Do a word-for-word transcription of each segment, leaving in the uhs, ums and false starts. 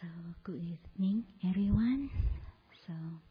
So, good evening, everyone. So,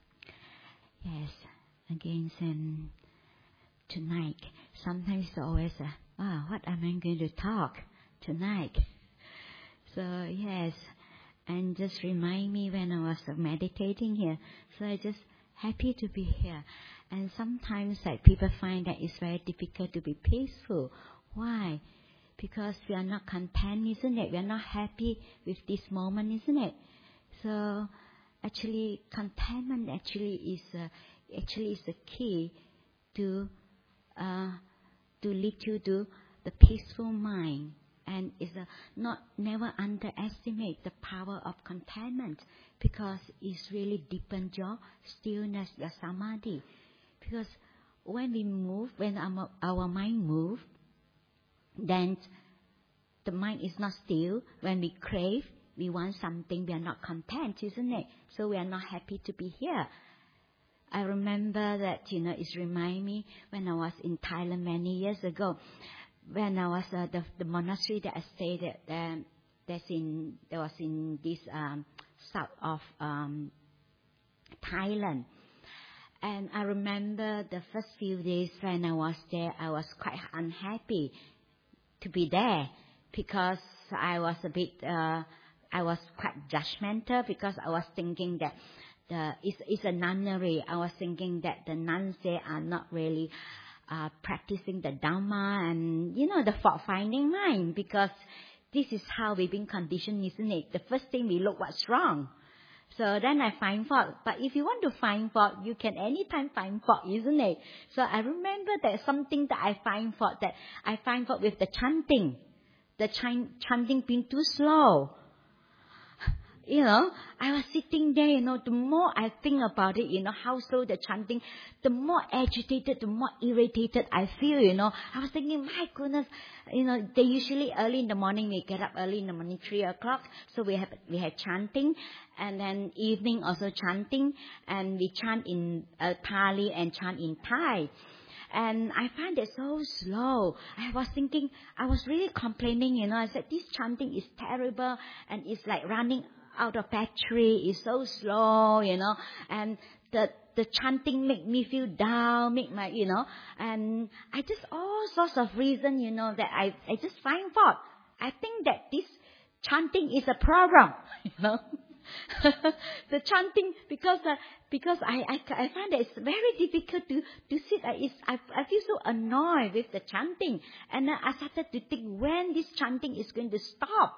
yes, again, and tonight, sometimes it's always, uh, wow, what am I going to talk tonight? So, yes, and just remind me when I was uh, meditating here. So, I just happy to be here. And sometimes, like, people find that it's very difficult to be peaceful. Why? Because we are not content, isn't it? We are not happy with this moment, isn't it? So, actually, contentment actually is uh, actually is the key to uh, to lead you to the peaceful mind, and is a not never underestimate the power of contentment, because it's really deepens your stillness, your samadhi. Because when we move, when our, our mind moves, then the mind is not still. When we crave, we want something, we are not content, isn't it? So we are not happy to be here. I remember that, you know, it reminds me when I was in Thailand many years ago, when I was uh, the, the monastery that I stayed at, um, that's in, there was in this um, south of um, Thailand. And I remember the first few days when I was there, I was quite unhappy to be there, because I was a bit, uh, I was quite judgmental, because I was thinking that the it's, it's a nunnery. I was thinking that the nuns there are not really uh, practicing the Dhamma and, you know, the fault-finding mind, because this is how we've been conditioned, isn't it? The first thing we look what's wrong. So then I find fault. But if you want to find fault, you can anytime find fault, isn't it? So I remember that something that I find fault, that I find fault with the chanting. The ch- chanting being too slow. You know, I was sitting there, you know, the more I think about it, you know, how slow the chanting, the more agitated, the more irritated I feel, you know. I was thinking, my goodness, you know, they usually early in the morning, we get up early in the morning, three o'clock, so we have, we had chanting, and then evening also chanting, and we chant in uh, Pali and chant in Thai. And I find it so slow. I was thinking, I was really complaining, you know, I said, this chanting is terrible, and it's like running out of battery, is so slow, you know, and the the chanting make me feel down, make my, you know, and I just all sorts of reason, you know, that I, I just find fault. I think that this chanting is a problem, you know. The chanting, because uh, because I, I I find that it's very difficult to to sit. I, it's, I I feel so annoyed with the chanting, and uh, I started to think when this chanting is going to stop.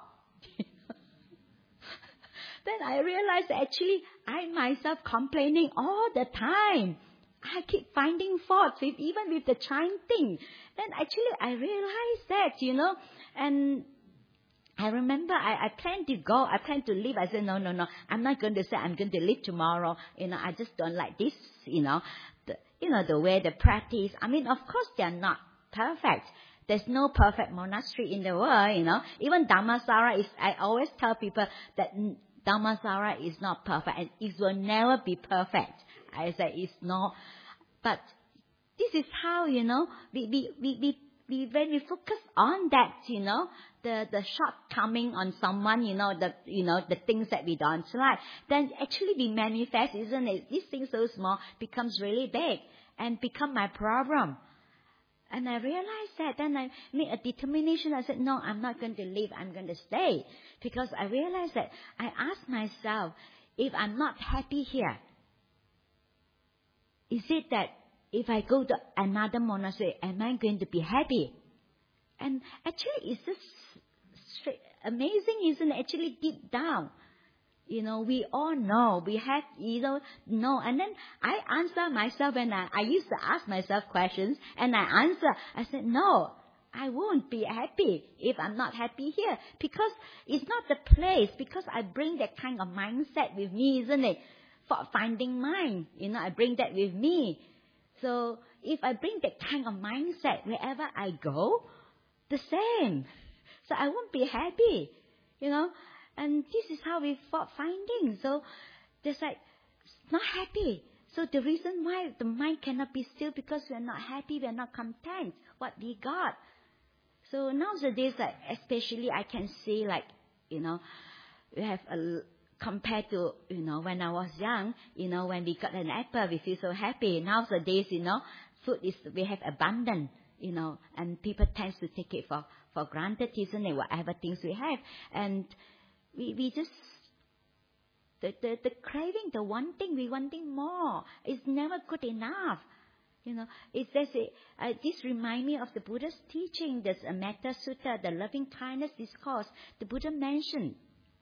Then I realized that actually I myself complaining all the time. I keep finding faults with even with the chanting. Then actually I realized that, you know, and I remember I, I planned to go, I planned to leave. I said, no, no, no, I'm not going to say I'm going to leave tomorrow. You know, I just don't like this, you know, the, you know, the way they practice. I mean, of course they're not perfect. There's no perfect monastery in the world, you know. Even Dhammasara is, I always tell people that Dhammasara is not perfect, and it will never be perfect. I say it's not. But this is how, you know, we, we, we, we, we when we focus on that, you know, the, the shortcoming on someone, you know, the, you know, the things that we don't like, then actually we manifest, isn't it? This thing so small becomes really big and become my problem. And I realized that, then I made a determination. I said, no, I'm not going to leave. I'm going to stay. Because I realized that I asked myself, if I'm not happy here, is it that if I go to another monastery, am I going to be happy? And actually, it's just straight, amazing, isn't it? Actually, deep down, you know, we all know, we have, you know, know. And then I answer myself, and I, I used to ask myself questions, and I answer. I said, no, I won't be happy if I'm not happy here. Because it's not the place, because I bring that kind of mindset with me, isn't it? For finding mind, you know, I bring that with me. So if I bring that kind of mindset wherever I go, the same. So I won't be happy, you know. And this is how we fought finding. So there's like, not happy. So the reason why the mind cannot be still, because we are not happy, we are not content what we got. So nowadays, like, especially I can see, like, you know, we have a compared to, you know, when I was young, you know, when we got an apple, we feel so happy. Nowadays, you know, food is, we have abundance, you know, and people tend to take it for, for granted, isn't it, whatever things we have. And we, we just, the, the, the craving, the wanting, we wanting more. It's never good enough. You know, it says, it, uh, this reminds me of the Buddha's teaching. There's a Metta Sutta, the loving kindness discourse. The Buddha mentioned,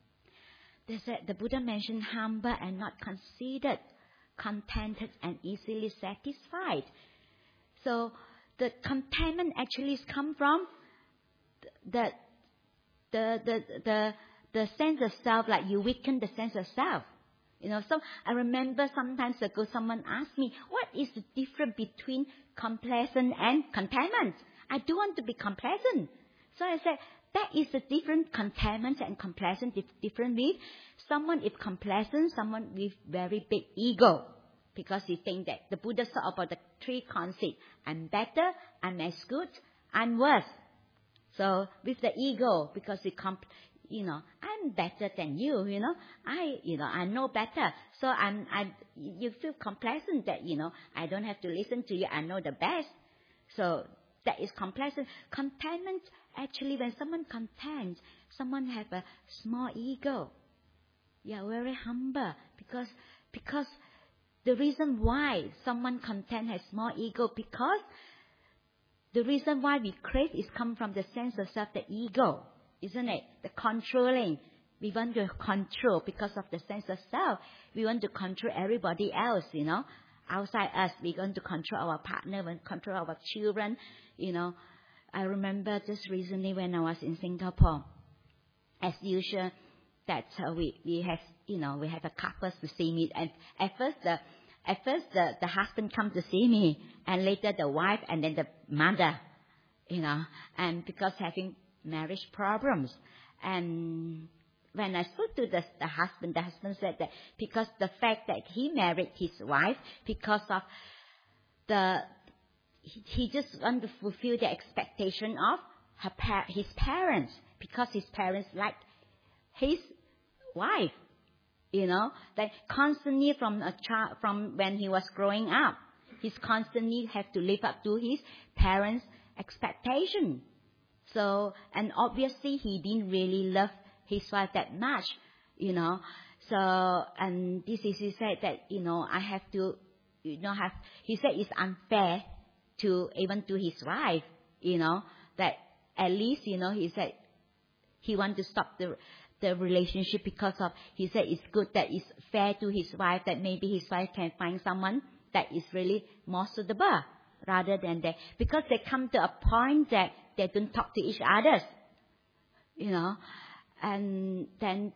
they said, the Buddha mentioned humble and not conceited, contented and easily satisfied. So the contentment actually comes from the, the, the, the, the sense of self, like you weaken the sense of self. You know, so I remember sometimes ago someone asked me, what is the difference between complacent and contentment? I do want to be complacent. So I said, that is the different contentment and complacent different with someone is complacent, someone with very big ego. Because he think that the Buddha talked about the three concepts. I'm better, I'm as good, I'm worse. So with the ego, because he comp- you know, I'm better than you, you know. I, you know, I know better. So I'm, I, you feel complacent that, you know, I don't have to listen to you. I know the best. So that is complacent. Contentment, actually, when someone content, someone have a small ego. Yeah, very humble. Because, because the reason why someone content has small ego, because the reason why we crave is come from the sense of self, the ego. Isn't it? The controlling. We want to control because of the sense of self. We want to control everybody else, you know. Outside us, we want to control our partner, we want to control our children, you know. I remember just recently when I was in Singapore, as usual, that uh, we, we have, you know, we have a couple to see me. And at first, the, at first the, the husband come to see me, and later the wife, and then the mother, you know. And because having marriage problems. And when I spoke to the, the husband, the husband said that because the fact that he married his wife, because of the, he, he just want to fulfill the expectation of her par- his parents, because his parents liked his wife, you know, that constantly from a child, from when he was growing up, he's constantly have to live up to his parents' expectation. So, and obviously he didn't really love his wife that much, you know. So, and this is, he said that, you know, I have to, you know, have, he said it's unfair to, even to his wife, you know, that at least, you know, he said he want to stop the, the relationship because of, he said it's good that it's fair to his wife, that maybe his wife can find someone that is really more suitable rather than that. Because they come to a point that they don't talk to each other, you know. And then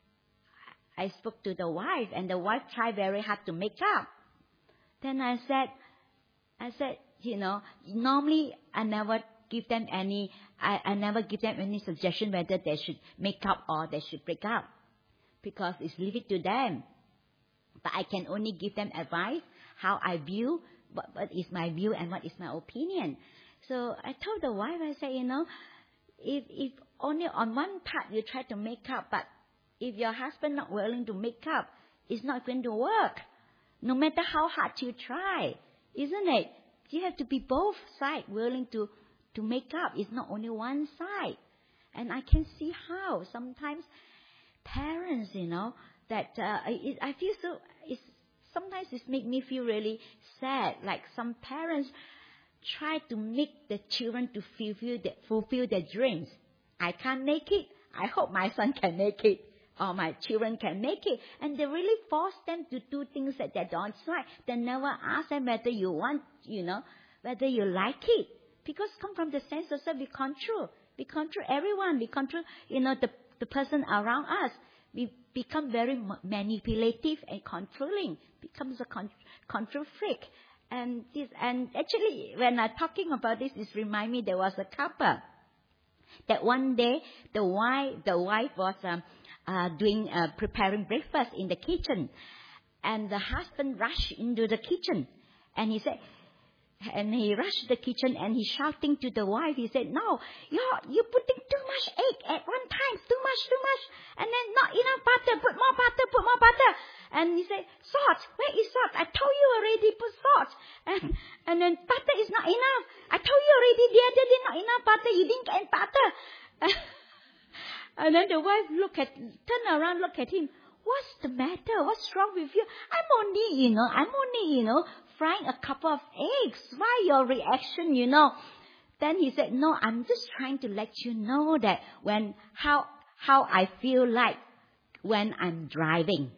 I spoke to the wife, and the wife tried very hard to make up. Then I said, I said, you know, normally I never give them any, I, I never give them any suggestion whether they should make up or they should break up, because it's leave it to them. But I can only give them advice, how I view, what, what is my view and what is my opinion. So I told the wife, I said, you know, if if only on one part you try to make up, but if your husband not willing to make up, it's not going to work. No matter how hard you try, isn't it? You have to be both sides willing to, to make up. It's not only one side. And I can see how sometimes parents, you know, that uh, it, I feel so, it's, sometimes it makes me feel really sad. Like some parents try to make the children to fulfill, the, fulfill their dreams. I can't make it. I hope my son can make it, or my children can make it. And they really force them to do things that they don't like. They never ask them whether you want, you know, whether you like it. Because come from the sense of self, we control. We control everyone. We control, you know, the, the person around us. We become very manipulative and controlling. Becomes a con- control freak. And this, and actually, when I'm talking about this, this reminds me there was a couple that one day the wife, the wife was um, uh, doing uh, preparing breakfast in the kitchen, and the husband rushed into the kitchen, and he said, and he rushed to the kitchen and he's shouting to the wife. He said, "No, you're you're putting too much egg at one time, too much, too much, and then not enough butter. Put more butter, And he said, salt, where is salt? I told you already, put salt. And, and then butter is not enough. I told you already, the other day not enough butter. You didn't get butter. And then the wife look at, turn around, look at him. What's the matter? What's wrong with you? I'm only, you know, I'm only, you know, frying a couple of eggs. Why your reaction, you know? Then he said, no, I'm just trying to let you know that when, how, how I feel like when I'm driving.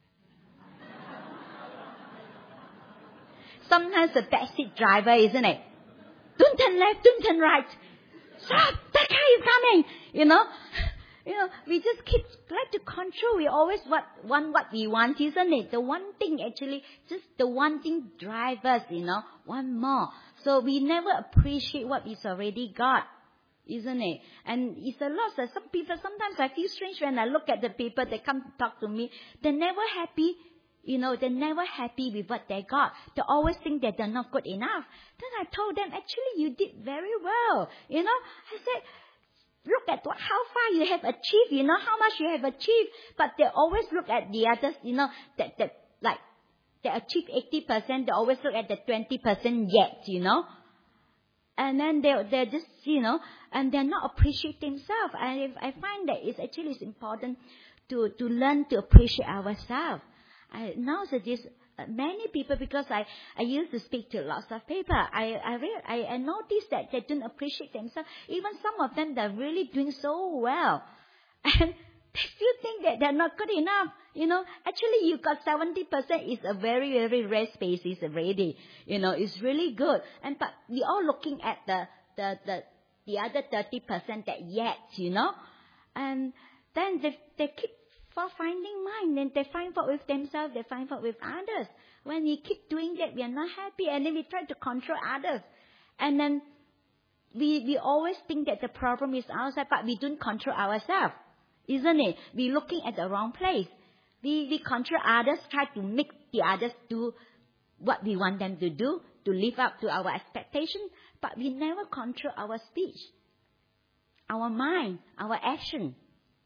Sometimes the backseat driver, isn't it? Don't turn left, don't turn right. Stop, that car is coming, you know. You know, we just keep, like to control. We always what, want what we want, isn't it? The one thing actually, just the one thing drives us, you know, one more. So we never appreciate what is already got, isn't it? And it's a lot. So some people, sometimes I feel strange when I look at the people that come to talk to me. They're never happy, you know, they're never happy with what they got. They always think that they're not good enough. Then I told them, actually, you did very well. You know, I said, look at what, how far you have achieved, you know, how much you have achieved. But they always look at the others, you know, that, that like, they achieve eighty percent, they always look at the twenty percent yet, you know. And then they, they're just, you know, and they're not appreciating themselves. And I find that it's actually it's important to, to learn to appreciate ourselves. I, nowadays, many people, because I, I used to speak to lots of people, I I, real, I I noticed that they don't appreciate themselves. Even some of them, they're really doing so well. And they still think that they're not good enough. You know, actually you got seventy percent is a very, very rare species already. You know, it's really good. And but we all looking at the, the, the, the other thirty percent that yet, you know. And then they, they keep for finding mine, then they find fault with themselves, they find fault with others. When we keep doing that, we are not happy, and then we try to control others. And then we we always think that the problem is outside, but we don't control ourselves, isn't it? We're looking at the wrong place. We we control others, try to make the others do what we want them to do, to live up to our expectations, but we never control our speech, our mind, our action.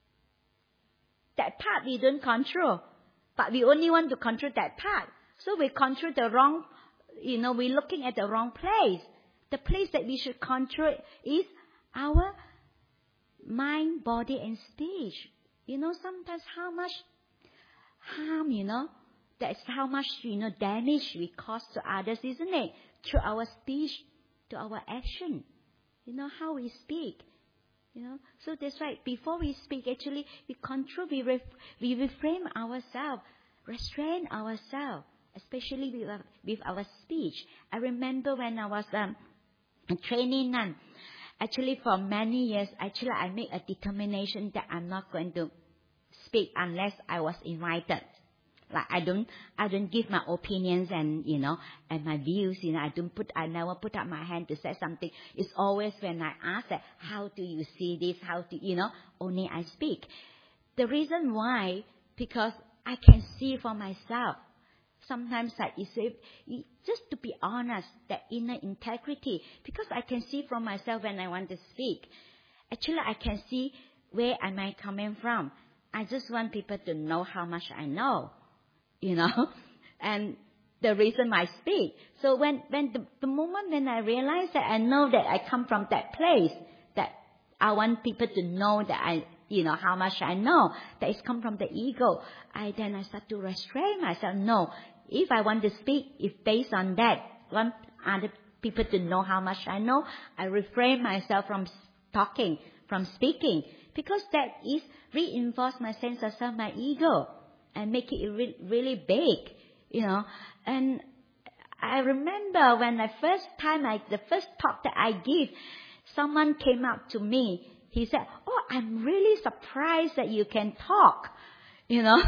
That part we don't control, but we only want to control that part. So we control the wrong, you know, we're looking at the wrong place. The place that we should control is our mind, body, and speech. You know, sometimes how much harm, you know, that's how much, you know, damage we cause to others, isn't it? Through our speech, to our action. You know, how we speak. You know, so that's right. Before we speak, actually, we control, we, ref, we reframe ourselves, restrain ourselves, especially with our, with our speech. I remember when I was um, a trainee nun, actually for many years, actually I made a determination that I'm not going to speak unless I was invited. Like I don't, I don't give my opinions and, you know, and my views, you know, I don't put, I never put up my hand to say something. It's always when I ask that, how do you see this? How do, you know, only I speak. The reason why, because I can see for myself. Sometimes like you say, just to be honest, that inner integrity, because I can see from myself when I want to speak. Actually, I can see where am I coming from. I just want people to know how much I know. You know, and the reason I speak. So when, when the, the moment when I realize that I know that I come from that place, that I want people to know that I, you know, how much I know, that it's come from the ego, I then I start to restrain myself. No, if I want to speak, if based on that, want other people to know how much I know, I refrain myself from talking, from speaking, because that is reinforce my sense of self, my ego. And make it re- really big, you know. And I remember when the first time, I, the first talk that I give, someone came up to me. He said, "Oh, I'm really surprised that you can talk," you know.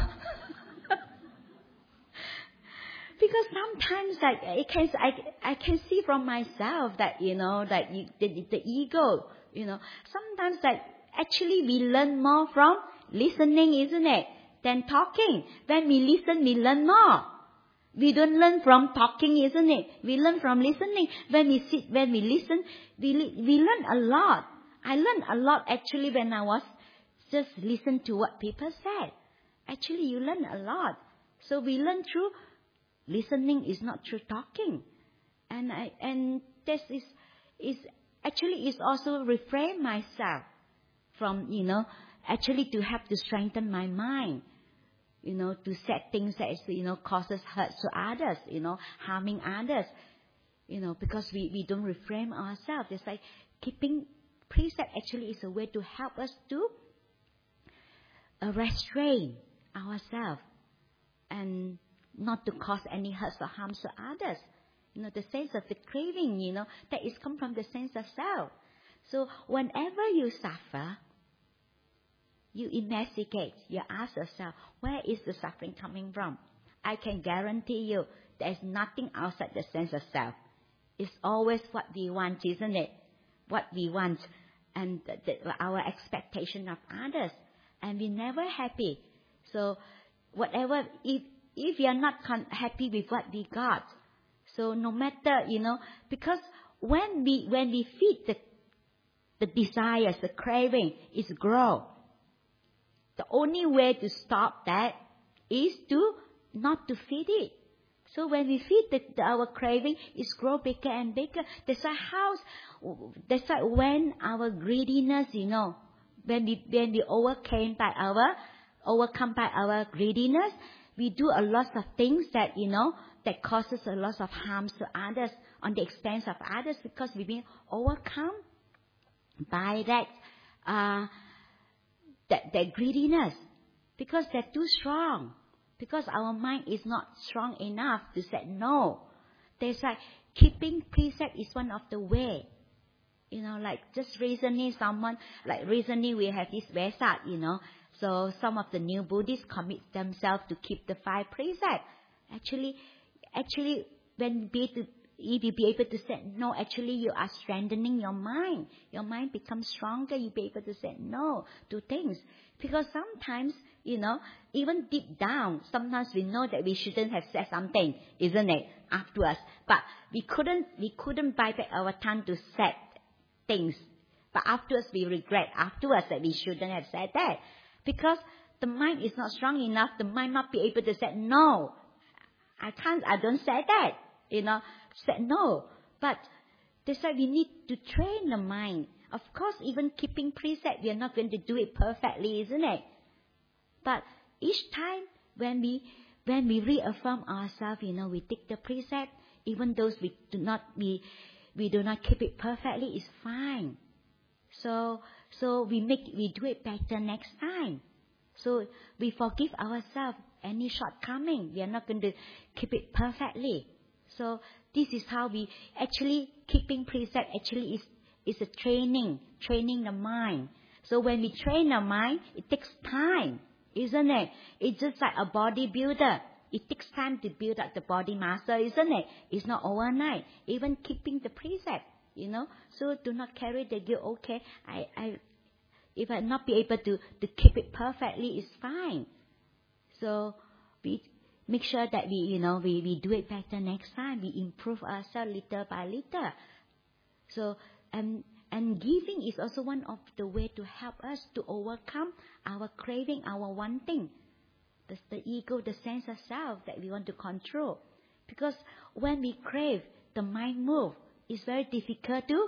Because sometimes, like, it can, I, I can see from myself that, you know, that you, the, the ego, you know. Sometimes, like, actually we learn more from listening, isn't it? Than talking. When we listen, we learn more. We don't learn from talking, isn't it? We learn from listening. When we sit, when we listen, we we learn a lot. I learned a lot actually when I was just listen to what people said. Actually, you learn a lot. So we learn through listening is not through talking. And I, and this is, is actually is also refrain myself from, you know, actually to help to strengthen my mind, you know, to set things that, you know, causes hurt to others, you know, harming others, you know, because we, we don't refrain ourselves. It's like keeping precept actually is a way to help us to uh, restrain ourselves and not to cause any hurt or harm to others. You know, the sense of the craving, you know, that is come from the sense of self. So whenever you suffer, you investigate, you ask yourself, where is the suffering coming from? I can guarantee you there is nothing outside the sense of self. It's always what we want, isn't it? What we want and the, the, our expectation of others. And we're never happy. So whatever, if, if you're not con- happy with what we got, so no matter, you know, because when we, when we feed the, the desires, the craving, is grow. The only way to stop that is to not to feed it. So when we feed the, the, our craving, it's grow bigger and bigger. That's why house. That's why when our greediness, you know, when we when we overcame by our overcome by our greediness, we do a lot of things that, you know, that causes a lot of harm to others on the expense of others, because we've been overcome by that. Uh, That, that greediness, because they're too strong, because our mind is not strong enough to say no. There's like keeping precept is one of the way, you know, like just recently someone, like recently we have this Vesak, you know, so some of the new Buddhists commit themselves to keep the five precepts. Actually, actually when be to if you be able to say no, actually you are strengthening your mind. Your mind becomes stronger. You'll be able to say no to things. Because sometimes, you know, even deep down, sometimes we know that we shouldn't have said something, isn't it, afterwards. But we couldn't, we couldn't bite back our tongue to say things. But afterwards we regret afterwards that we shouldn't have said that. Because the mind is not strong enough. The mind not be able to say no. I can't, I don't say that, you know. Said no, but that's why we need to train the mind. Of course, even keeping precept, we are not going to do it perfectly, isn't it? But each time when we when we reaffirm ourselves, you know, we take the precept, even those we do not we we do not keep it perfectly, it's fine. So so we make we do it better next time. So we forgive ourselves any shortcoming. We are not going to keep it perfectly. So this is how we actually keeping precept actually is is a training, training the mind. So when we train the mind, it takes time, isn't it? It's just like a bodybuilder. It takes time to build up the body muscle, isn't it? It's not overnight. Even keeping the precept, you know. So do not carry the guilt. Okay, I, I, if I not be able to to keep it perfectly, it's fine. So we. Make sure that we, you know, we, we do it better next time. We improve ourselves little by little. So, and, and giving is also one of the way to help us to overcome our craving, our wanting. That's the ego, the sense of self that we want to control. Because when we crave, the mind moves. It's very difficult to,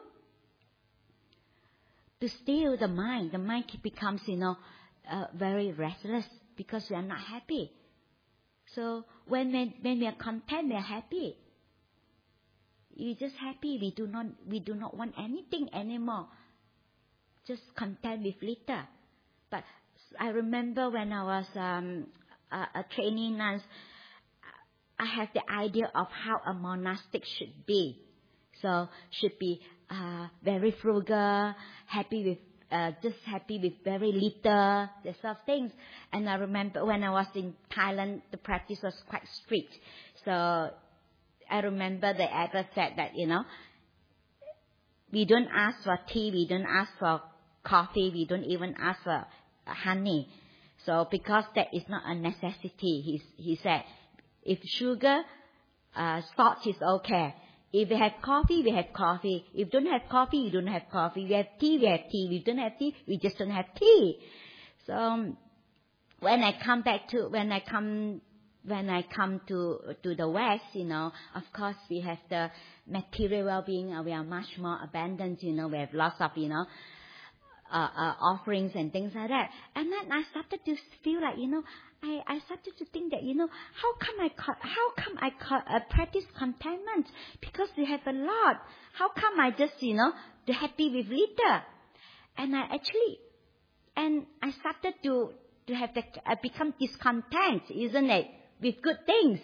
to still the mind. The mind becomes, you know, uh, very restless because we are not happy. So when, when when we are content, we are happy. We're just happy. We do not we do not want anything anymore. Just content with little. But I remember when I was um, a, a trainee nun, I had the idea of how a monastic should be. So should be uh, very frugal, happy with. Uh, just happy with very little, that sort of things. And I remember when I was in Thailand, the practice was quite strict. So I remember the elder said that, you know, we don't ask for tea, we don't ask for coffee, we don't even ask for honey. So because that is not a necessity, he, he said, if sugar, uh, salt is okay. If we have coffee, we have coffee. If we don't have coffee, we don't have coffee. We have tea, we have tea. We don't have tea, we just don't have tea. So um, when I come back to, when I come when I come to to the West, you know, of course we have the material well-being. We are much more abundant, you know. We have lots of, you know, uh, uh, offerings and things like that. And then I started to feel like, you know, I, I started to think that, you know, how come I co- how come I co- uh, practice contentment? Because we have a lot. How come I just, you know, be happy with little? And I actually, and I started to to have the, uh, become discontent, isn't it, with good things.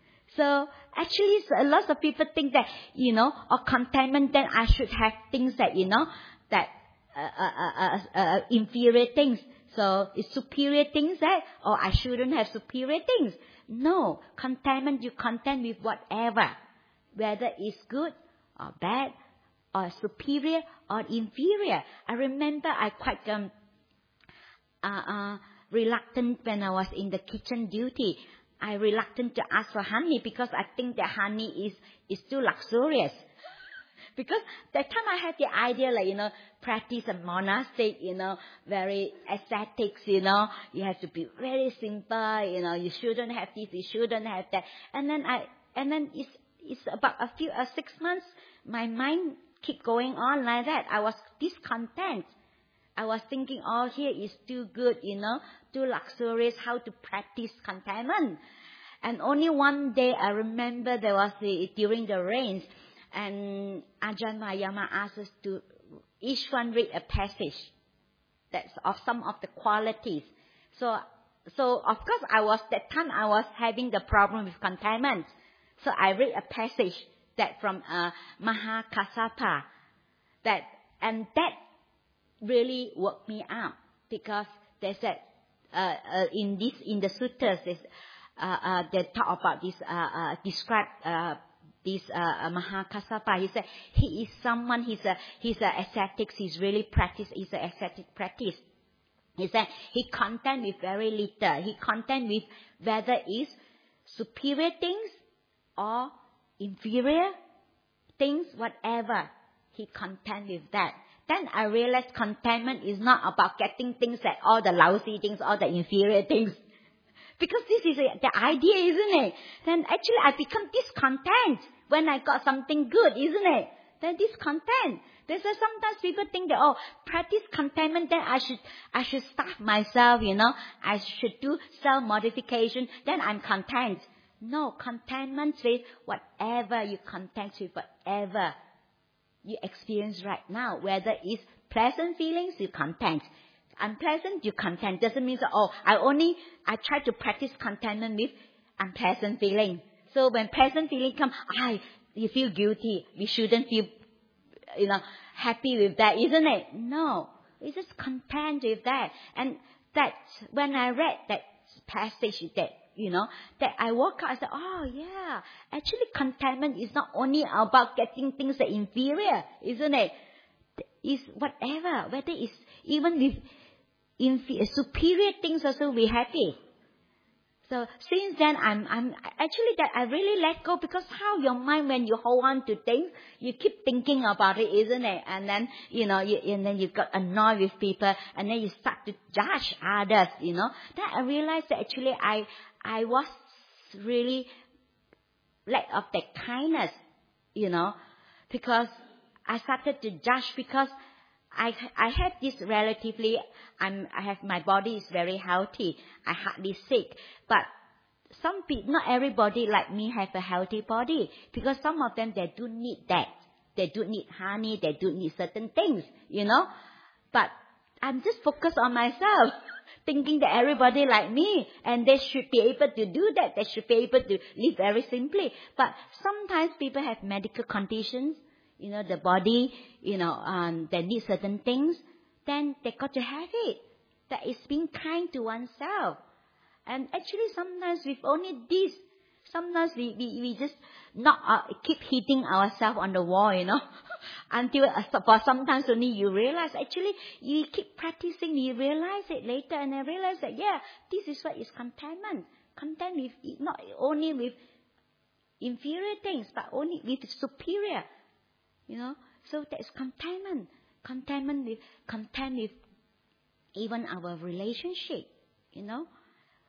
So actually, a lot of people think that, you know, or contentment, then I should have things that, you know, that uh, uh, uh, uh, inferior things. So it's superior things that, or I shouldn't have superior things. No, contentment, you content with whatever, whether it's good or bad, or superior or inferior. I remember I quite um uh, uh reluctant when I was in the kitchen duty. I reluctant to ask for honey because I think that honey is is too luxurious. Because that time I had the idea, like, you know, practice a monastic, you know, very ascetics, you know, you have to be very simple, you know, you shouldn't have this, you shouldn't have that. And then I, and then it's, it's about a few, uh, six months, my mind keep going on like that. I was discontent. I was thinking, oh, here is too good, you know, too luxurious, how to practice contentment. And only one day I remember there was the, during the rains, and Ajahn Mahayama asked us to each one read a passage that's of some of the qualities. So, so of course I was, that time I was having the problem with contentment. So I read a passage that from uh, Mahakassapa, that, and that really woke me up, because they said, uh, uh, in this, in the sutras, this, uh, uh, they talk about this, uh, uh, describe, uh, this, uh, Mahakassapa. He said, he is someone, he's a, he's a ascetics, he's really practice, he's a ascetic practice. He said, he content with very little. He content with whether it's superior things or inferior things, whatever. He content with that. Then I realized contentment is not about getting things that all the lousy things, all the inferior things. Because this is a, the idea, isn't it? Then actually I become discontent when I got something good, isn't it? Then discontent. There's a, sometimes people think that, oh, practice contentment, then I should, I should starve myself, you know. I should do self-modification, then I'm content. No, contentment with whatever you content with, whatever you experience right now. Whether it's pleasant feelings, you content. Unpleasant, you content. Doesn't mean that, oh, I only, I try to practice contentment with unpleasant feeling. So when pleasant feeling come, I, you feel guilty. We shouldn't feel, you know, happy with that, isn't it? No. We just content with that. And that, when I read that passage that, you know, that I woke up, I said, oh yeah, actually contentment is not only about getting things that are inferior, isn't it? It's whatever, whether it's even with inferior, superior things also we happy. So since then, I'm, I'm actually that I really let go, because how your mind, when you hold on to things, you keep thinking about it, isn't it? And then, you know, you, and then you got annoyed with people, and then you start to judge others, you know. Then I realized that actually I, I was really lack of that kindness, you know, because I started to judge, because I I have this relatively, I'm I have, my body is very healthy. I hardly sick, but some people, not everybody like me have a healthy body, because some of them, they do need that. They do need honey. They do need certain things, you know. But I'm just focused on myself, thinking that everybody like me, and they should be able to do that. They should be able to live very simply. But sometimes people have medical conditions. You know, the body, you know, um, they need certain things, then they got to have it. That is being kind to oneself. And actually sometimes with only this, sometimes we, we, we just not, uh, keep hitting ourselves on the wall, you know, until uh, for sometimes only you realize, actually you keep practicing, you realize it later, and I realize that, yeah, this is what is contentment. Content with, not only with inferior things, but only with superior. You know, so that's contentment. Contentment with, content with even our relationship, you know.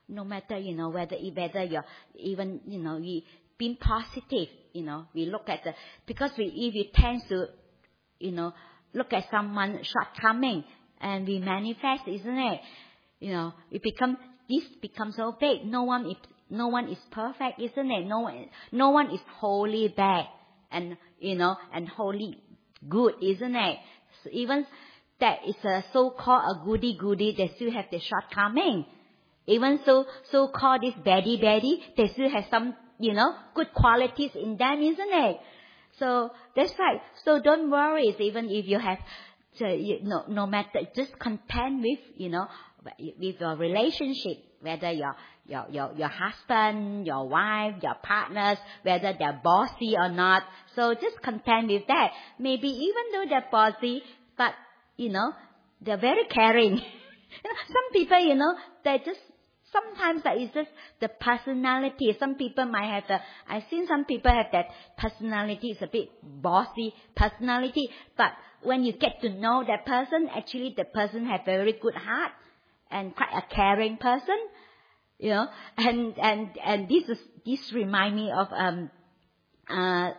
no matter, you know, whether, whether you're even, you know, you being positive, you know, we look at the, because we, if you tend to, you know, look at someone's shortcoming and we manifest, isn't it? You know, it becomes, this becomes so big. No one is, no one is perfect, isn't it? No one, no one is wholly bad and, you know, and wholly good, isn't it? So even that is a so-called a goody-goody, they still have the shortcoming. Even so, so-called this baddie-baddie, they still have some, you know, good qualities in them, isn't it? So that's right. So don't worry, even if you have, so you know, no matter, just content with, you know, with your relationship, whether your your your your husband, your wife, your partners, whether they're bossy or not. So just content with that. Maybe even though they're bossy, but you know, they're very caring. You know, some people, you know, they just sometimes that is just the personality. Some people might have the, I've seen some people have that personality, it's a bit bossy personality. But when you get to know that person, actually the person has very good heart and quite a caring person, you know. And and and this is this remind me of um uh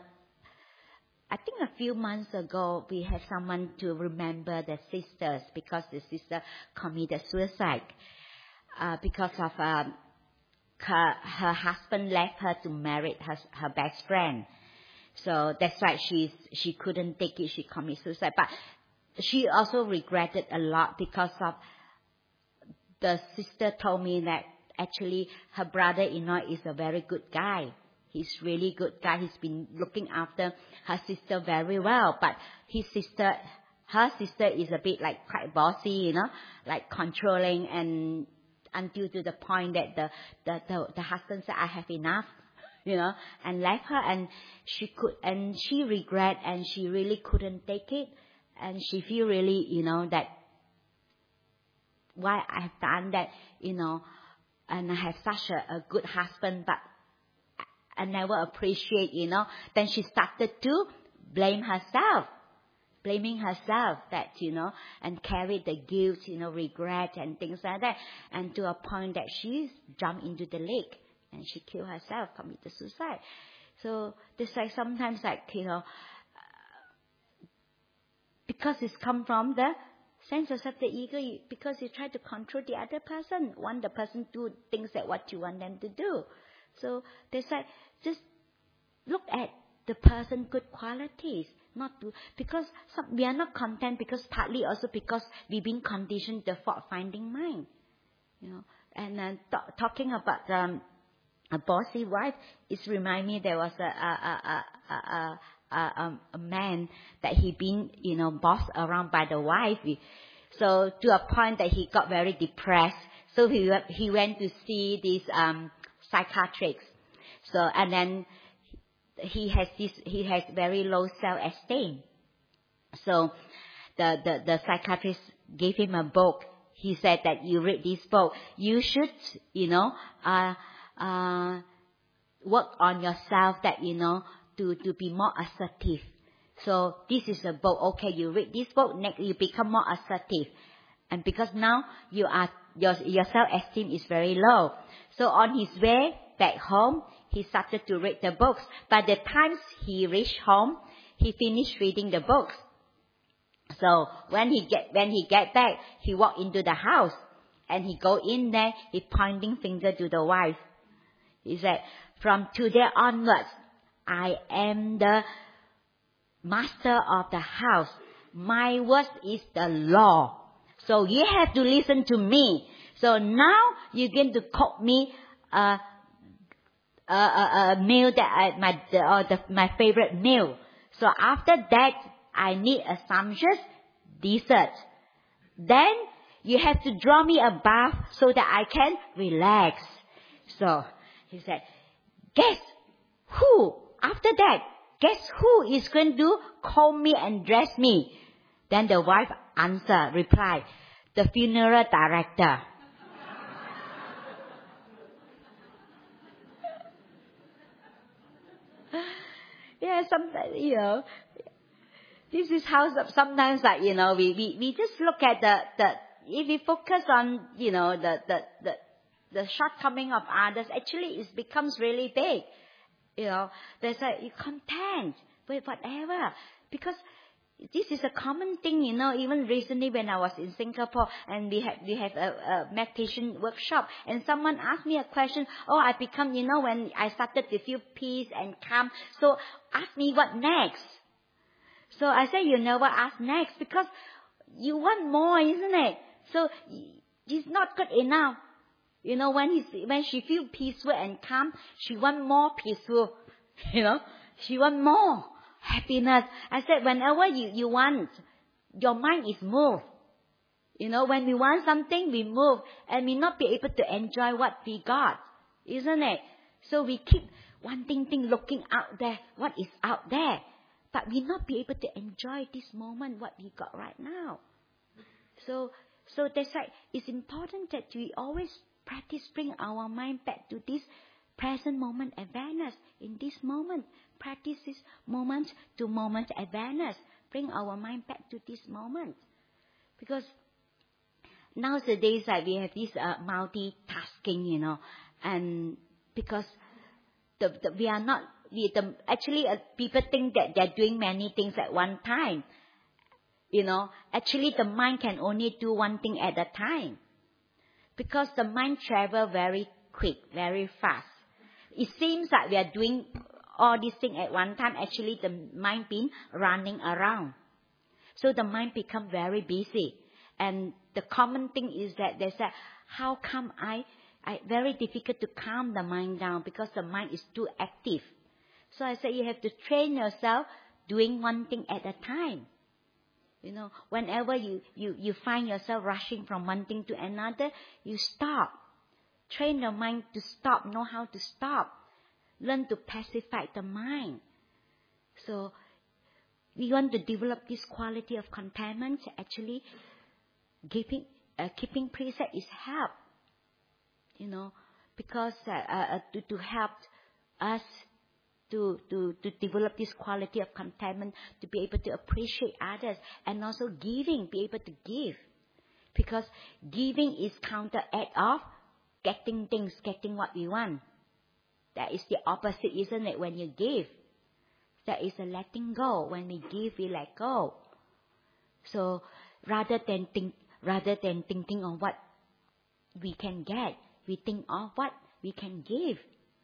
I think a few months ago we had someone to remember the sisters because the sister committed suicide. Uh, because of um, her, her husband left her to marry her, her best friend. So that's why she's, she couldn't take it, she committed suicide. But she also regretted a lot because of the sister told me that actually her brother-in-law is a very good guy. He's really good guy. He's been looking after her sister very well. But his sister, her sister is a bit like quite bossy, you know, like controlling and until to the point that the, the, the, the husband said, I have enough, you know, and left her and she could, and she regret and she really couldn't take it. And she feel really, you know, that why I have done that, you know, and I have such a, a good husband, but I never appreciate, you know. Then she started to blame herself. Blaming herself that, you know, and carried the guilt, you know, regret and things like that. And to a point that she jumped into the lake and she killed herself, committed suicide. So this like sometimes like, you know, because it's come from the sense of the ego, because you try to control the other person, want the person to do things that what you want them to do. So they say, just look at the person's good qualities. Not to, because some, we are not content because partly also because we've been conditioned the fault-finding mind, you know. And then uh, t- talking about um, a bossy wife, it remind me there was a a a a, a, a, a man that he been, you know, bossed around by the wife. So to a point that he got very depressed. So he he went to see this um psychiatrist. So and then. He has this, he has very low self-esteem. So the, the, the psychiatrist gave him a book. He said that you read this book, you should, you know, uh, uh, work on yourself that, you know, to, to be more assertive. So this is a book. Okay, you read this book, next you become more assertive. And because now you are, your, your self-esteem is very low. So on his way back home, he started to read the books. By the time he reached home, he finished reading the books. So when he get when he get back, he walked into the house and he go in there. He pointing finger to the wife. He said, "From today onwards, I am the master of the house. My word is the law. So you have to listen to me. So now you're going to cook me a." A, a, a meal that I, my, the, or the, my favorite meal. So after that, I need a sumptuous dessert. Then you have to draw me a bath so that I can relax. So he said, guess who? After that, guess who is going to comb me and dress me? Then the wife answered, replied, the funeral director. Yeah, sometimes, you know, this is how sometimes like, you know, we, we, we just look at the, the, if we focus on, you know, the, the, the, the shortcoming of others, actually it becomes really big. You know, there's a you're content with whatever, because this is a common thing, you know. Even recently when I was in Singapore and we had we have a, a meditation workshop, and someone asked me a question. Oh, I become, you know, when I started to feel peace and calm. So ask me what next. So I said, you never ask next because you want more, isn't it? So it's not good enough. You know, when he, when she feel peaceful and calm, she want more peaceful. You know, she want more happiness. I said, whenever you, you want, your mind is moved. You know, when we want something, we move, and we not be able to enjoy what we got, isn't it? So we keep wanting things, looking out there, what is out there, but we not be able to enjoy this moment, what we got right now. So, so that's why it's important that we always practice bring our mind back to this present moment awareness. In this moment, practice this moment to moment awareness. Bring our mind back to this moment. Because nowadays, like, we have this uh, multitasking, you know, and because the, the, we are not, we, the, actually uh, people think that they're doing many things at one time. You know, actually the mind can only do one thing at a time. Because the mind travels very quick, very fast. It seems that we are doing all these things at one time. Actually, the mind been running around. So the mind become very busy. And the common thing is that they say, how come I, I, very difficult to calm the mind down because the mind is too active. So I say you have to train yourself doing one thing at a time. You know, whenever you, you, you find yourself rushing from one thing to another, you stop. Train your mind to stop, know how to stop. Learn to pacify the mind. So, we want to develop this quality of contentment. Actually, keeping, uh, keeping precept is help. You know, because uh, uh, to, to help us To, to, to develop this quality of contentment, to be able to appreciate others, and also giving, be able to give. Because giving is counteract of getting things, getting what we want. That is the opposite, isn't it, when you give? That is a letting go. When we give, we let go. So rather than think, rather than thinking of what we can get, we think of what we can give.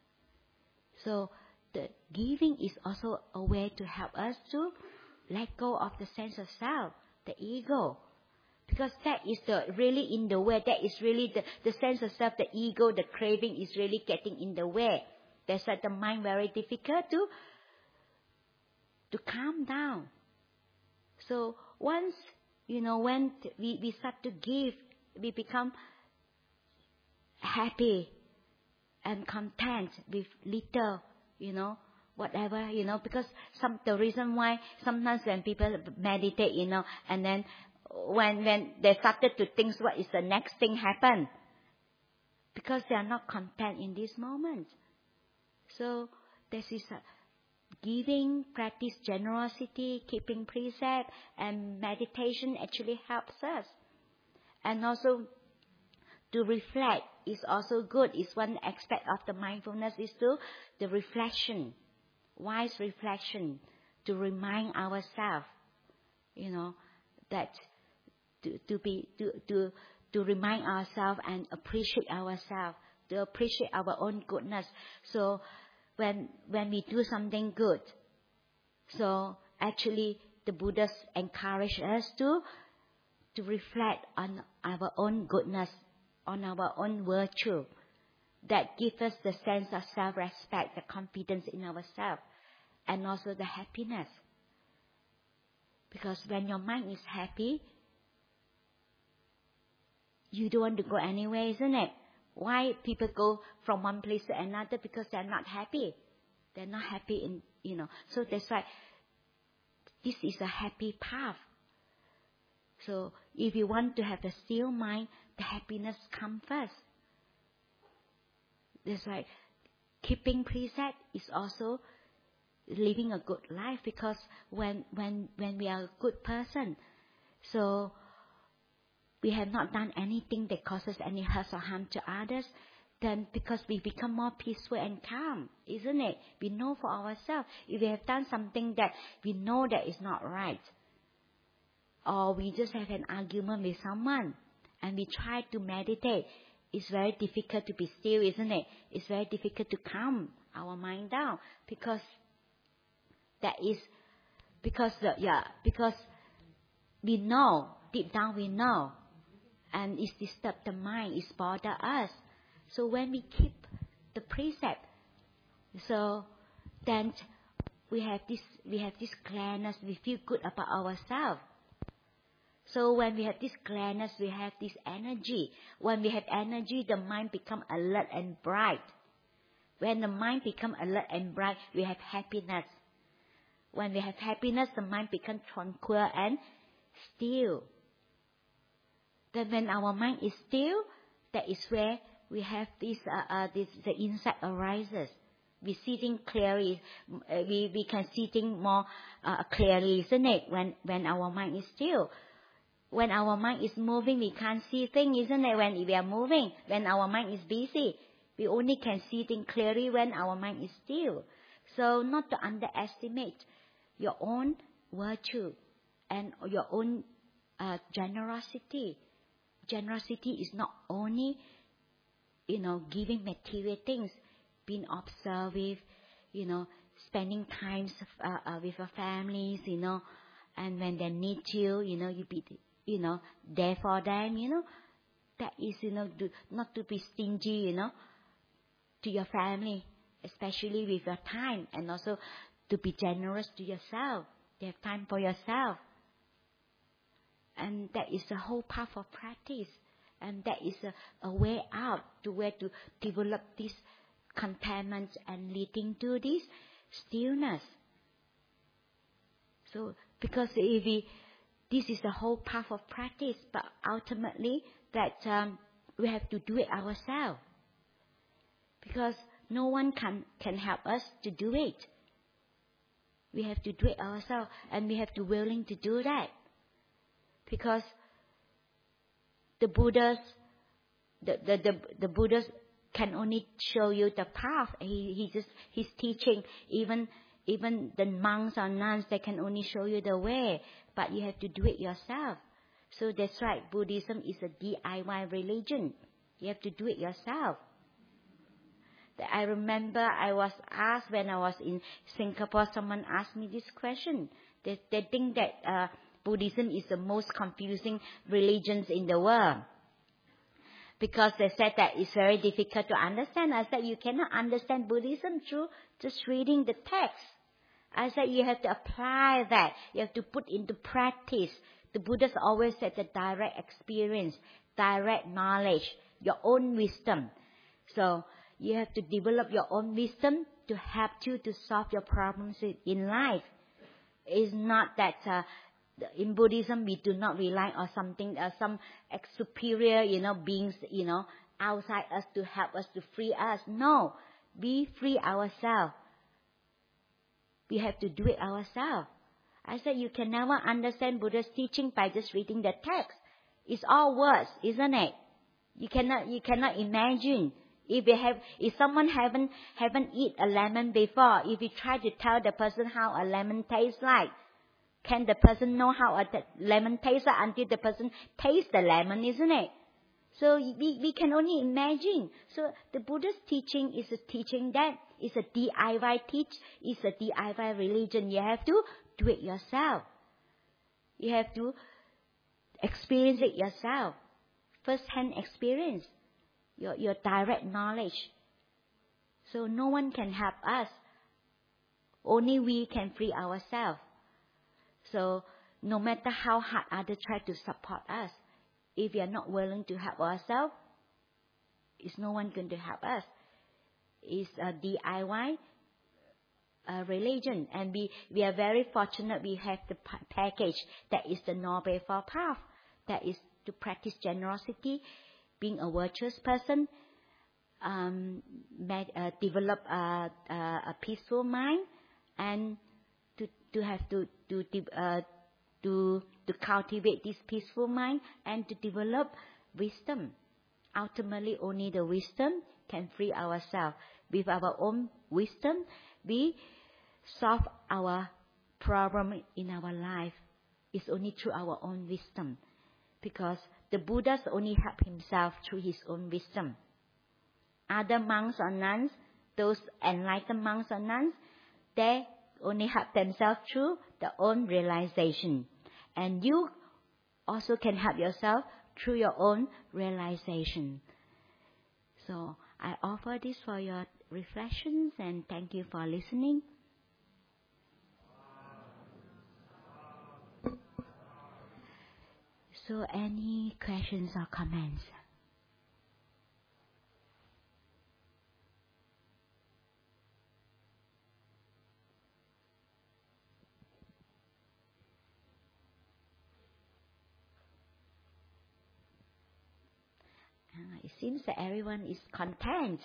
So the giving is also a way to help us to let go of the sense of self, the ego. Because that is the really in the way, that is really the, the sense of self, the ego, the craving is really getting in the way. That's why the mind very difficult to, to calm down. So once, you know, when we, we start to give, we become happy and content with little, you know, whatever, you know, because some, the reason why sometimes when people meditate, you know, and then when, when they started to think what is the next thing happen, because they are not content in this moment. So, this is a giving, practice generosity, keeping precept, and meditation actually helps us. And also, to reflect is also good. It's one aspect of the mindfulness is to the reflection, wise reflection, to remind ourselves, you know, that to, to be to to to remind ourselves and appreciate ourselves, to appreciate our own goodness. So when when we do something good, so actually the Buddha encourage us to to reflect on our own goodness, on our own virtue, that gives us the sense of self-respect, the confidence in ourselves, and also the happiness. Because when your mind is happy, you don't want to go anywhere, isn't it? Why people go from one place to another? Because they're not happy. They're not happy in, you know. So that's why this is a happy path. So if you want to have a still mind, the happiness comes first. That's why keeping precept is also living a good life, because when when when we are a good person, so we have not done anything that causes any hurt or harm to others, then because we become more peaceful and calm, isn't it? We know for ourselves, if we have done something that we know that is not right, or we just have an argument with someone, and we try to meditate, it's very difficult to be still, isn't it? It's very difficult to calm our mind down, because that is, because, the, yeah, because we know, deep down we know, and it's disturbed the mind, it's bother us. So when we keep the precept, so then we have this, we have this clearness, we feel good about ourselves. So when we have this clearness, we have this energy. When we have energy, the mind become alert and bright. When the mind become alert and bright, we have happiness. When we have happiness, the mind becomes tranquil and still. Then when our mind is still, that is where we have this, uh, uh, this the insight arises. We see things clearly. We we can see things more uh, clearly, isn't it? When when our mind is still. When our mind is moving, we can't see things, isn't it? When we are moving, when our mind is busy, we only can see things clearly when our mind is still. So not to underestimate your own virtue and your own uh, generosity. Generosity is not only, you know, giving material things, being observant, you know, spending time uh, uh, with your families, you know, and when they need you, you know, you be, you know, there for them, you know. That is, you know, do, not to be stingy, you know, to your family, especially with your time, and also to be generous to yourself. You have time for yourself. And that is the whole path of practice. And that is a, a way out to where to develop this contentment and leading to this stillness. So, because if we, this is the whole path of practice, but ultimately that um, we have to do it ourselves. Because no one can, can help us to do it. We have to do it ourselves, and we have to be willing to do that. Because the Buddhas, the, the, the, the Buddhas can only show you the path. He, he just, he's teaching. Even, even the monks or nuns, they can only show you the way. But you have to do it yourself. So that's right. Buddhism is a D I Y religion. You have to do it yourself. I remember I was asked when I was in Singapore, someone asked me this question. They, they think that uh, Buddhism is the most confusing religions in the world. Because they said that it's very difficult to understand. I said, you cannot understand Buddhism through just reading the text. I said, you have to apply that. You have to put into practice. The Buddhas always said the direct experience, direct knowledge, your own wisdom. So you have to develop your own wisdom to help you to solve your problems in life. It's not that uh, in Buddhism we do not rely on something, uh, some superior, you know, beings, you know, outside us to help us, to free us. No, we free ourselves. We have to do it ourselves. I said you can never understand Buddha's teaching by just reading the text. It's all words, isn't it? You cannot, you cannot imagine. If you have, if someone haven't haven't eat a lemon before, if you try to tell the person how a lemon tastes like, can the person know how a lemon tastes like until the person tastes the lemon, isn't it? So we we can only imagine. So the Buddha's teaching is a teaching that is a D I Y teach, is a D I Y religion. You have to do it yourself. You have to experience it yourself, first-hand experience. Your, your direct knowledge. So no one can help us. Only we can free ourselves. So no matter how hard others try to support us, if we are not willing to help ourselves, it's no one going to help us. It's a D I Y uh, religion. And we, we are very fortunate we have the p- package that is the Noble Four Path. That is to practice generosity, being a virtuous person, um, med, uh, develop a, a, a peaceful mind, and to to have to to uh, to to cultivate this peaceful mind and to develop wisdom. Ultimately, only the wisdom can free ourselves. With our own wisdom, we solve our problem in our life. It's only through our own wisdom. Because the Buddha only helped himself through his own wisdom. Other monks or nuns, those enlightened monks or nuns, they only help themselves through their own realization. And you also can help yourself through your own realization. So I offer this for your reflections and thank you for listening. So any questions or comments? Uh, it seems that everyone is content.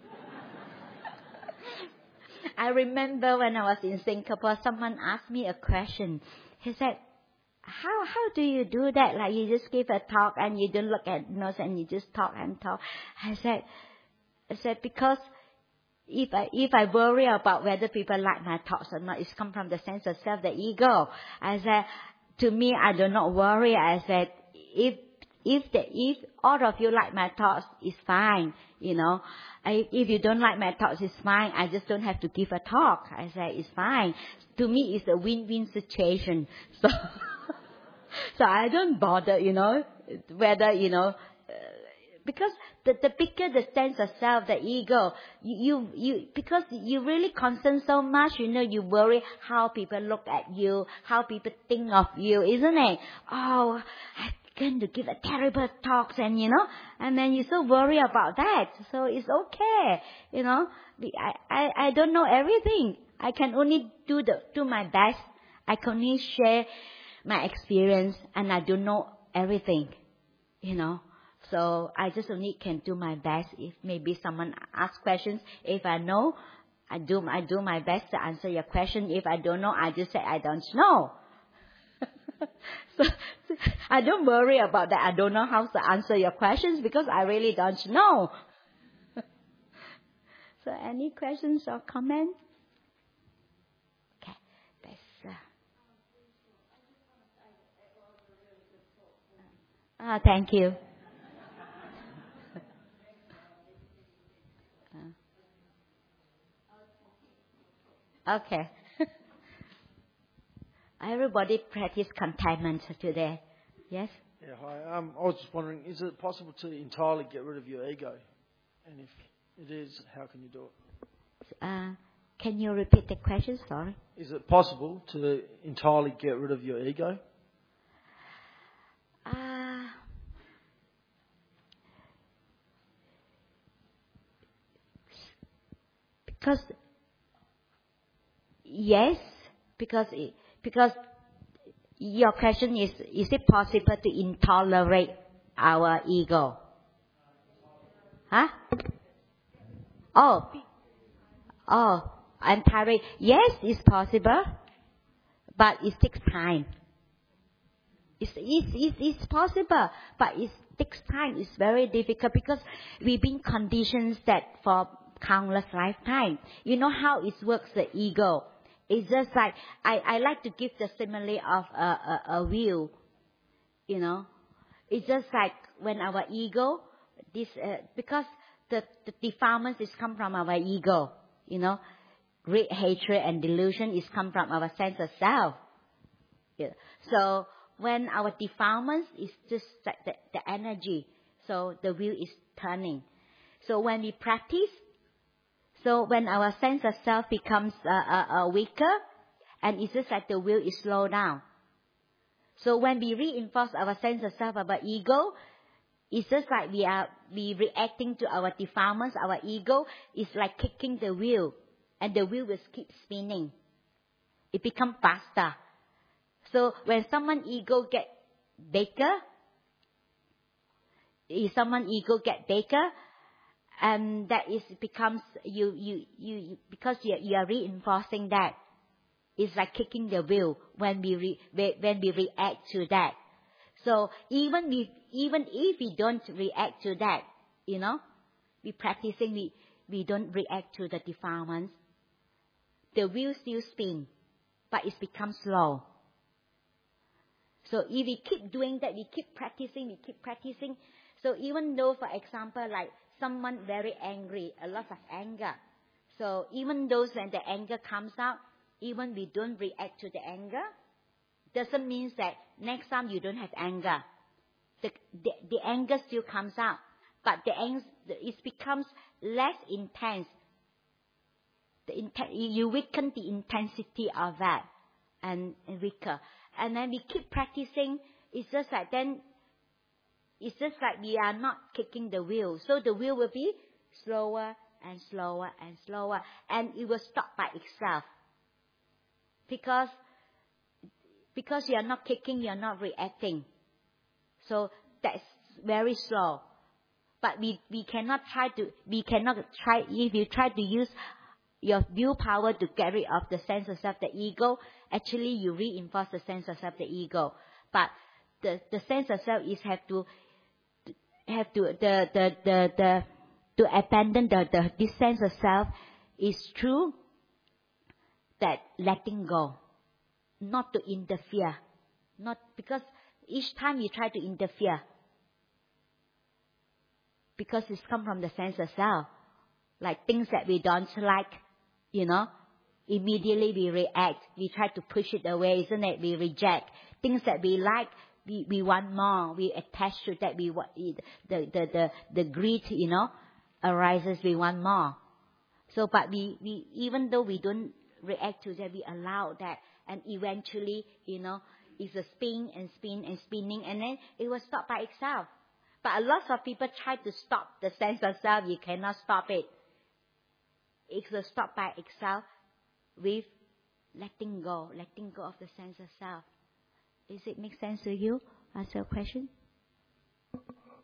I remember when I was in Singapore, someone asked me a question. He said, How how do you do that? Like you just give a talk and you don't look at notes and you just talk and talk. I said, I said because if I if I worry about whether people like my talks or not, it's come from the sense of self, the ego. I said, to me, I do not worry. I said, if if the if all of you like my talks, it's fine. You know, I, if you don't like my talks, it's fine. I just don't have to give a talk. I said, it's fine. To me, it's a win-win situation. So. So I don't bother, you know, whether, you know, uh, because the, the bigger the sense of self, the ego, you, you, you, because you really concern so much, you know, you worry how people look at you, how people think of you, isn't it? Oh, I'm going to give a terrible talks and, you know, and then you're so worried about that. So it's okay, you know, I, I, I don't know everything. I can only do the, do my best. I can only share my experience, and I don't know everything, you know. So I just only can do my best. If maybe someone asks questions, if I know, I do I do my best to answer your question. If I don't know, I just say I don't know. so, so I don't worry about that. I don't know how to answer your questions because I really don't know. So any questions or comments? Okay, that's. Uh, Ah, thank you. Okay. Everybody practice contentment today. Yes? Yeah, hi. Um, I was just wondering, is it possible to entirely get rid of your ego? And if it is, how can you do it? Uh, can you repeat the question? Sorry. Is it possible to entirely get rid of your ego? Uh, because yes, because it, because your question is: is it possible to intolerate our ego? Huh? Oh, oh, entirely. Yes, it's possible, but it takes time. It's, it's, it's, it's possible, but it takes time. It's very difficult because we've been conditioned that for countless lifetime. You know how it works, the ego. It's just like, I, I like to give the simile of a, a, a wheel, you know. It's just like when our ego, this, uh, because the, the defilements is come from our ego, you know. Great hatred and delusion is come from our sense of self. Yeah. So, when our defilements is just like the, the energy, so the wheel is turning. So when we practice, so when our sense of self becomes uh, uh, uh, weaker, and it's just like the wheel is slow down. So when we reinforce our sense of self, our ego, it's just like we are we reacting to our defilements. Our ego is like kicking the wheel, and the wheel will keep spinning. It becomes faster. So when someone ego get bigger, if someone ego get bigger, and that is becomes you you you because you you are reinforcing that. It's like kicking the wheel when we re, when we react to that. So even if even if we don't react to that, you know, we practicing, we, we don't react to the defilements, the wheel still spin, but it becomes slow. So if we keep doing that, we keep practicing, we keep practicing. So even though, for example, like someone very angry, a lot of anger. So even though when the anger comes out, even we don't react to the anger, doesn't mean that next time you don't have anger. The, the, the anger still comes out, but the ang- it becomes less intense. The inten- you weaken the intensity of that and, and weaker. And then we keep practicing. It's just like then, it's just like we are not kicking the wheel. So the wheel will be slower and slower and slower. And it will stop by itself. Because, because you are not kicking, you are not reacting. So that's very slow. But we, we cannot try to, we cannot try, if you try to use your willpower to get rid of the sense of self, the ego, actually you reinforce the sense of self, the ego. But the, the sense of self is have to, have to, the, the, the, the, to abandon the, the, this sense of self is true that letting go, not to interfere, not because each time you try to interfere, because it's come from the sense of self, like things that we don't like, you know, immediately we react, we try to push it away, isn't it? We reject things that we like. We, we want more. We attach to that. We want the, the, the, the greed, you know, arises. We want more. So, but we, we, even though we don't react to that, we allow that. And eventually, you know, it's a spin and spin and spinning, and then it will stop by itself. But a lot of people try to stop the sense of self. You cannot stop it. It will stop by itself with letting go, letting go of the sense of self. Does it make sense to you? Ask your question. Is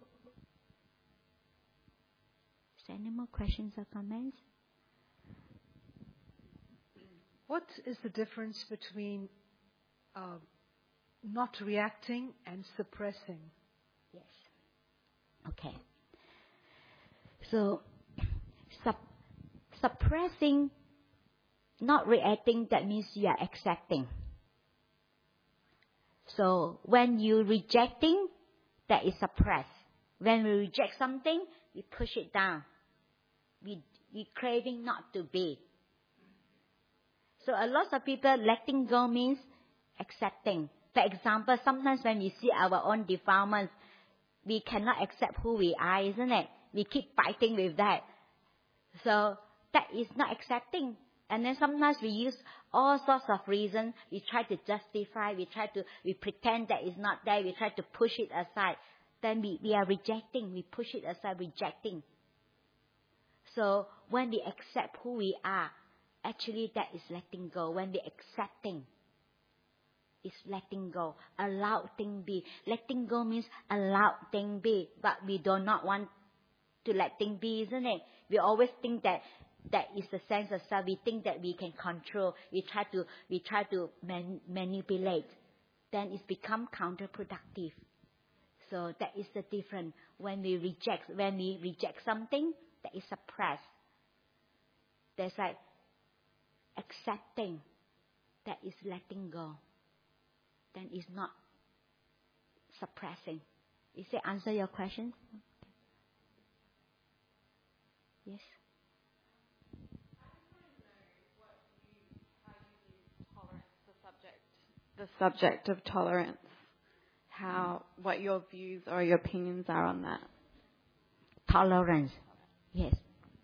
there any more questions or comments? What is the difference between uh, not reacting and suppressing? Yes. Okay. So, sup- suppressing, not reacting, that means you are accepting. So, when you rejecting, that is suppressed. When we reject something, we push it down. We, we craving not to be. So a lot of people letting go means accepting. For example, sometimes when we see our own defilements, we cannot accept who we are, isn't it? We keep fighting with that. So that is not accepting. And then sometimes we use all sorts of reasons. We try to justify. We try to, we pretend that it's not there. We try to push it aside. Then we, we are rejecting. We push it aside, rejecting. So when we accept who we are, actually that is letting go. When we accepting, it's letting go. Allow things be. Letting go means allow things be. But we do not want to let things be, isn't it? We always think that that is the sense of self. We think that we can control. We try to we try to man, manipulate. Then it's become counterproductive. So that is the difference. When we reject, when we reject something, that is suppressed. There's like accepting, that is letting go. Then it's not suppressing. Is it answer your question? Yes. The subject of tolerance, how, what your views or your opinions are on that. Tolerance, yes.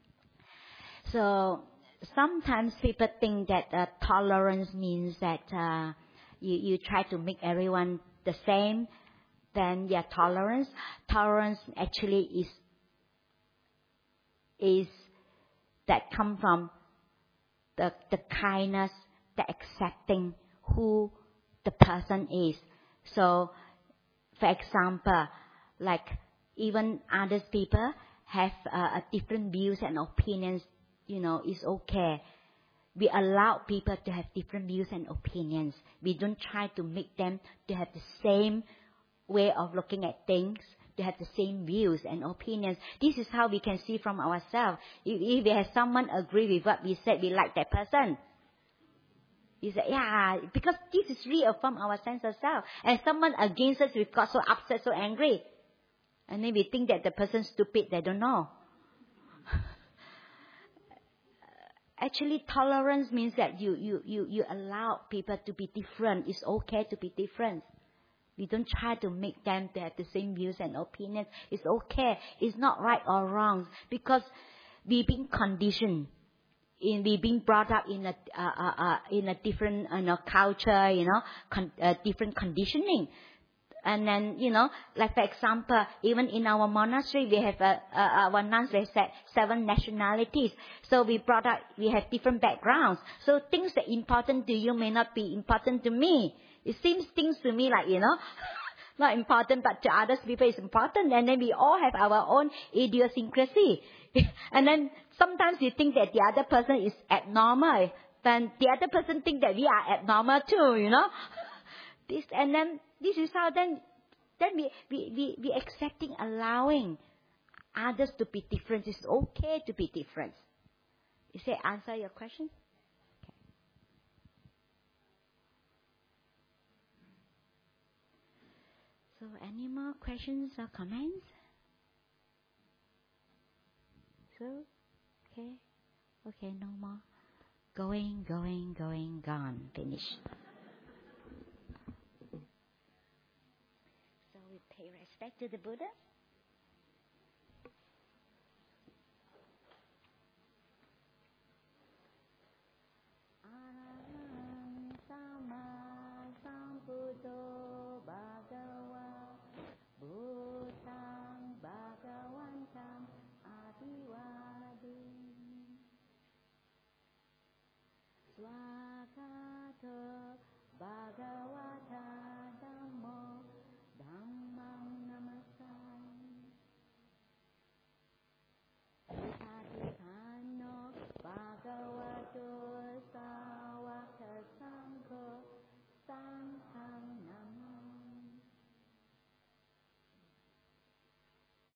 So sometimes people think that uh, tolerance means that uh, you, you try to make everyone the same. Then yeah, tolerance. Tolerance actually is is that come from the the kindness, the accepting who the person is. So, for example, like even other people have uh, different views and opinions, you know, it's okay. We allow people to have different views and opinions. We don't try to make them to have the same way of looking at things, to have the same views and opinions. This is how we can see from ourselves. If, if we have someone agree with what we said, we like that person. You say, yeah, because this is reaffirm our sense of self. And someone against us, we've got so upset, so angry. And then we think that the person's stupid, they don't know. Actually, tolerance means that you, you, you, you allow people to be different. It's okay to be different. We don't try to make them to have the same views and opinions. It's okay. It's not right or wrong. Because we've been conditioned. In, we've been brought up in a, uh, uh, uh, in a different you know, culture, you know, con- uh, different conditioning. And then, you know, like for example, even in our monastery, we have, uh, uh, our nuns, they said seven nationalities. So we brought up, we have different backgrounds. So things that are important to you may not be important to me. It seems things to me like, you know, not important, but to others people it's important. And then we all have our own idiosyncrasy. And then sometimes you think that the other person is abnormal. Then the other person think that we are abnormal too, you know. This, and then this is how then, then we, we, we, we accepting, allowing others to be different. It's okay to be different. Is that answer your question? Okay. So any more questions or comments? So, okay. Okay, no more. Going, going, going, gone. Finish. So we pay respect to the Buddha. Arahant Sama Sambuddho Bhagava Bhutang Bhagavantam Abhivadin Swa